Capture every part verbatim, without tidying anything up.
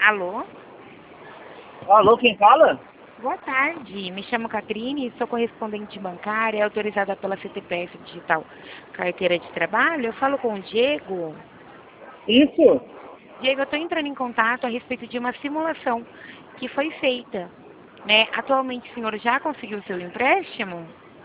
Alô? Alô, quem fala? Boa tarde, me chamo Catrine, sou correspondente bancária autorizada pela C T P S Digital Carteira de Trabalho. Eu falo com o Diego. Isso. Diego, eu estou entrando em contato a respeito de uma simulação que foi feita. Né? Atualmente o senhor já conseguiu o seu empréstimo?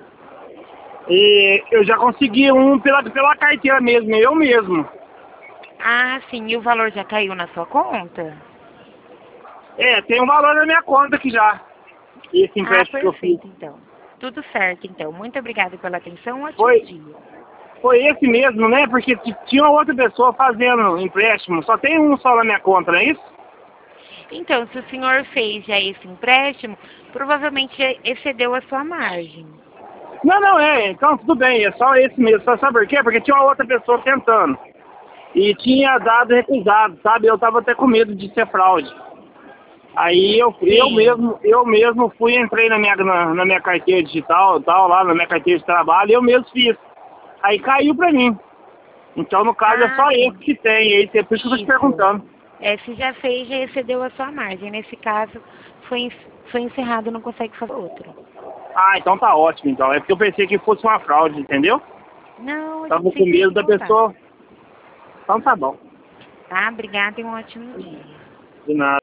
E eu já consegui um pela, pela carteira mesmo, eu mesmo. Ah, sim, e o valor já caiu na sua conta? É, tem um valor na minha conta aqui já. Esse Ah, empréstimo que eu fiz. perfeito, então. Tudo certo, então. Muito obrigada pela atenção. Um ótimo Foi, dia. foi esse mesmo, né? Porque t- tinha outra pessoa fazendo empréstimo. Só tem um só na minha conta, não é isso? Então, se o senhor fez já esse empréstimo, provavelmente excedeu a sua margem. Não, não, é. Então tudo bem, é só esse mesmo. Só sabe por quê? Porque tinha uma outra pessoa tentando. E tinha dado recusado, sabe? Eu tava até com medo de ser fraude. Aí eu, eu Sim. mesmo, eu mesmo fui, entrei na minha, na, na minha carteira digital, tal, lá na minha carteira de trabalho, e eu mesmo fiz. Aí caiu pra mim. Então, no caso, é Ah, só esse sim. que tem. Aí, é por isso que eu tô te Isso. perguntando. É, se já fez, já excedeu a sua margem. Nesse caso, foi, en- foi encerrado, não consegue fazer outro. Ah, então tá ótimo, então. É porque eu pensei que fosse uma fraude, entendeu? Não, a Tava gente com sempre medo entra em da contato. pessoa. Então tá bom. Tá? Obrigada e um ótimo dia. De nada.